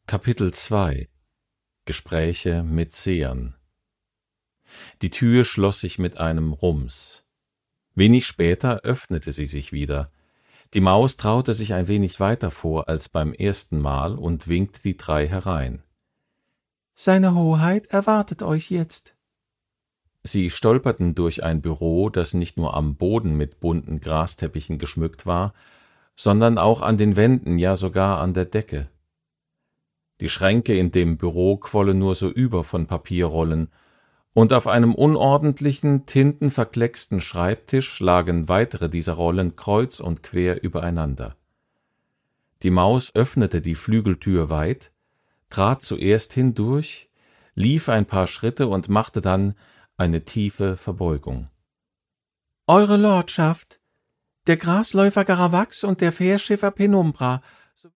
Kapitel 2 Gespräche mit Sehern. Die Tür schloss sich mit einem Rums. Wenig später öffnete sie sich wieder. Die Maus traute sich ein wenig weiter vor als beim ersten Mal und winkte die drei herein. »Seine Hoheit erwartet euch jetzt.« Sie stolperten durch ein Büro, das nicht nur am Boden mit bunten Grasteppichen geschmückt war, sondern auch an den Wänden, ja sogar an der Decke. Die Schränke in dem Büro quollen nur so über von Papierrollen, und auf einem unordentlichen, tintenverklecksten Schreibtisch lagen weitere dieser Rollen kreuz und quer übereinander. Die Maus öffnete die Flügeltür weit, trat zuerst hindurch, lief ein paar Schritte und machte dann eine tiefe Verbeugung. »Eure Lordschaft, der Grasläufer Garavax und der Fährschiffer Penumbra